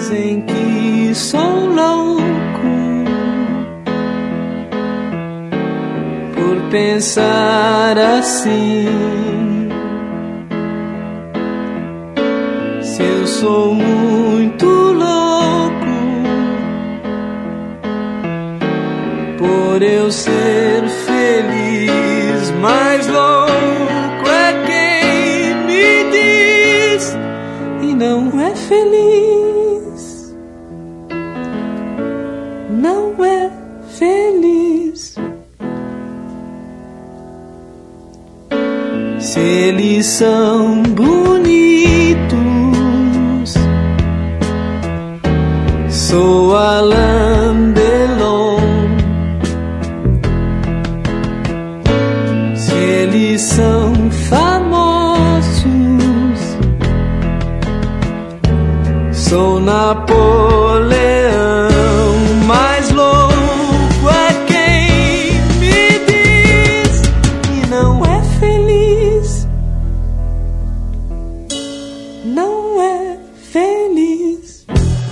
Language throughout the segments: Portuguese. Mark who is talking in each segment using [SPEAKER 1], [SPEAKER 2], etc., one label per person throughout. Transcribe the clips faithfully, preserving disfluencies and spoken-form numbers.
[SPEAKER 1] Dizem que sou louco por pensar assim. Se eu sou muito louco por eu ser feliz, mais louco é quem me diz e não é feliz, não é feliz. Se eles são bonitos, sou Alain Delon. Se eles são famosos, sou Napoleão. Mais louco é quem me diz e não é feliz, não é feliz.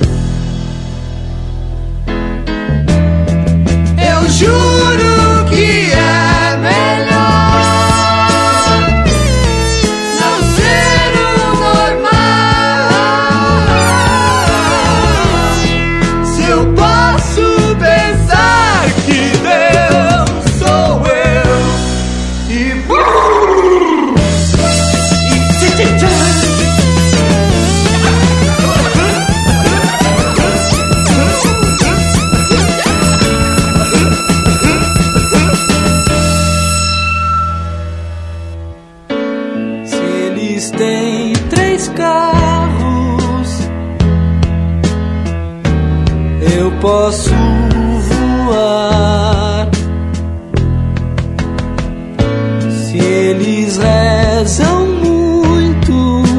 [SPEAKER 1] Eu juro que é melhor não ser o normal. Se eu posso pensar que Deus sou eu e e tchê, tchê, tchê. Se eles têm três carros, eu posso voar. Se eles rezam muito,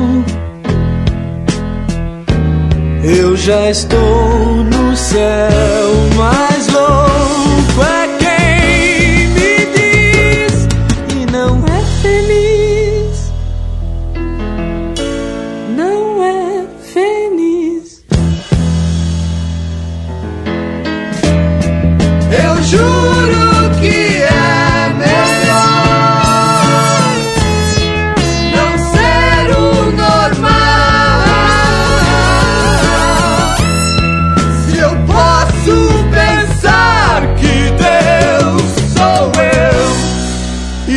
[SPEAKER 1] eu já estou no céu. Mais louco é quem me diz e não é feliz, não é feliz. Eu juro que é melhor não ser o normal. Se eu posso pensar que Deus sou eu e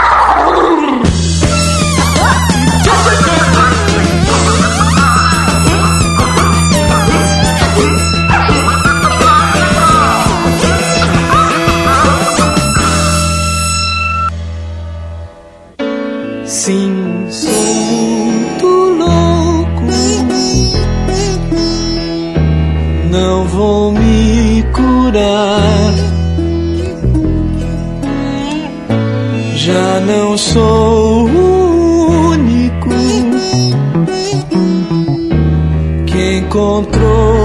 [SPEAKER 1] sim, sou muito louco, não vou me curar. Já não sou o único que encontrou